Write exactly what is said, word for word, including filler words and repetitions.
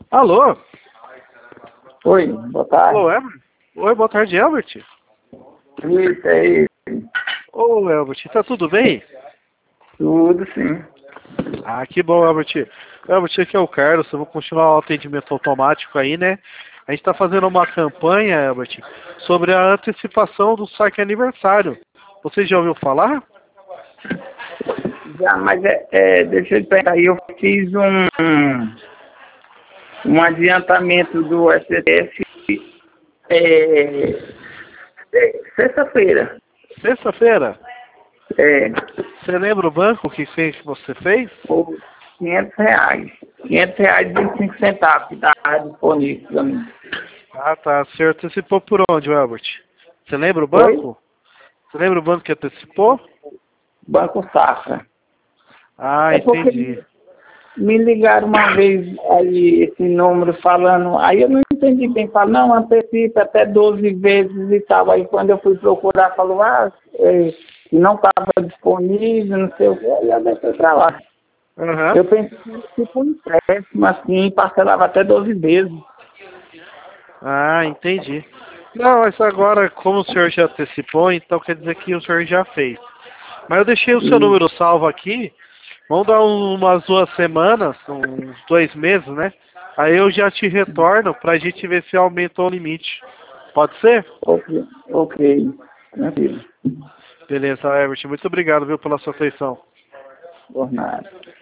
Alô? Oi, boa tarde. Alô, Elbert? Oi, boa tarde, Elbert. Isso aí. Ô, Elbert, tá tudo bem? Tudo sim. Ah, que bom, Elbert. Elbert, aqui é o Carlos, eu vou continuar o atendimento automático aí, né? A gente tá fazendo uma campanha, Elbert, sobre a antecipação do saque aniversário. Você já ouviu falar? Já, mas é, é, deixa eu te perguntar, eu fiz um, um, um adiantamento do S T F é, é, sexta-feira. Sexta-feira? É, Você lembra o banco que fez que você fez? por quinhentos reais. quinhentos reais e vinte e cinco centavos que está disponível para mim. Ah, tá. Você antecipou por onde, Elbert? Você lembra o Oi? banco? Você lembra o banco que antecipou? Banco Safra. Ah, É porque entendi. me ligaram uma vez aí esse número falando, aí eu não entendi bem, falou, não, antecipa até doze vezes e tal. Aí quando eu fui procurar, falou, ah, é, que não estava disponível, não sei o que, aí eu deixei pra lá. Aham. Eu pensei que era tipo um empréstimo, assim, parcelava até doze vezes. Ah, entendi. Não, mas agora, como o senhor já antecipou, então quer dizer que o senhor já fez. Mas eu deixei o seu E, número salvo aqui. Vamos dar um- umas duas semanas, uns dois meses, né? Aí eu já te retorno pra gente ver se aumentou o limite. Pode ser? ok, ok, tranquilo, Beleza, Herbert. Muito obrigado, viu, pela sua atenção. por nada.